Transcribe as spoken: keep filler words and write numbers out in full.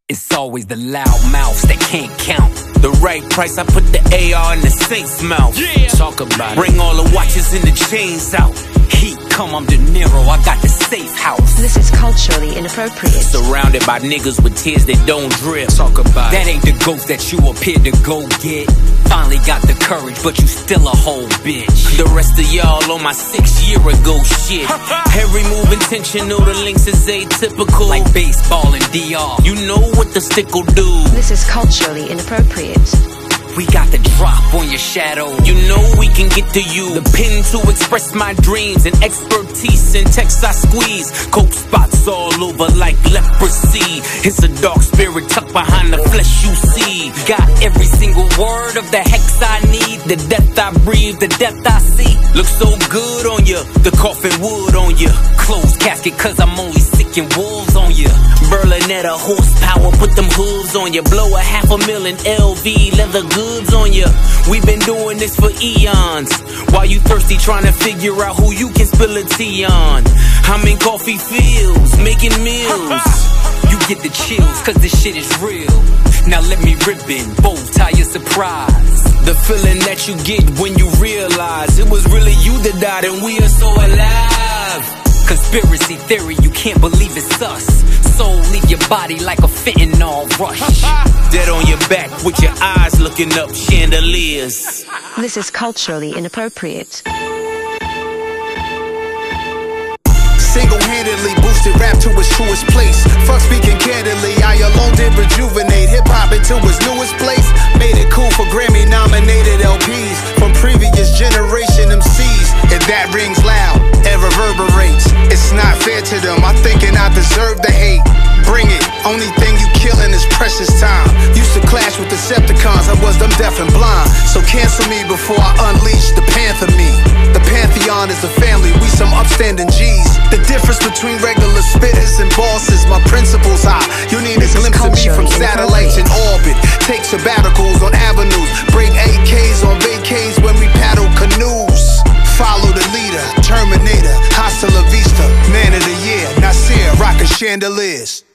It's always the loud mouths that can't count. The right price, I put the A R in the Saint's mouth. Yeah. Talk about it. Bring all the watches and the chains out. Heat come, I'm De Niro, I got the safe house. This is culturally inappropriate. Surrounded by niggas with tears that don't drip. Talk about that it. Ain't the ghost that you appeared to go get. Finally got the courage, but you still a whole bitch. The rest of y'all on my six year ago shit. Every move intentional, the links is atypical. Like baseball and D R, you know what the stick'll do. This is culturally inappropriate. We got the drop on your shadow. You know we can get to you. The pen to express my dreams and expertise in text I squeeze. Coke spots all over like leprosy. It's a dark spirit tucked behind the flesh you see. Got every single word of the hex I need. The death I breathe, the death I see. Looks so good on you. The coffin wood on you. Closed casket cause I'm only sicking wolves on you. Berlinetta horsepower, put them hooves on you. Blow a half a million L V leather goods on you. We've been doing this for eons. While you thirsty trying to figure out who you can spill a tea on. I'm in coffee fields, making meals. You get the chills cause this shit is real. Now let me ribbon, bow tie your surprise. The feeling that you get when you realize it was really you that died and we are so alive. Conspiracy theory, you can't believe it's us. Soul leave your body like a fentanyl rush. Dead on your back with your eyes looking up chandeliers. This is culturally inappropriate. Single-handedly boosted rap to its truest place. Fuck speaking candidly, I alone did rejuvenate hip-hop into its newest place. Made it cool for Grammy-nominated L Ps from previous generation M Cs. And that rings loud and reverberates. It's not fair to them, I'm thinking I deserve the hate. Bring it, only thing you killing is precious time. Used to clash with Decepticons, I was them deaf and blind. So cancel me before I unleash the Panther me. The Pantheon is a family, we some upstanding G's. The difference between regular spitters and bosses, my principles high. You need a glimpse of me from satellites in orbit. Take sabbaticals on avenues, break A Ks on vacays when we paddle canoes. Follow the leader, Terminator, hasta la vista. Man of the year, Nasir, rockin' chandeliers.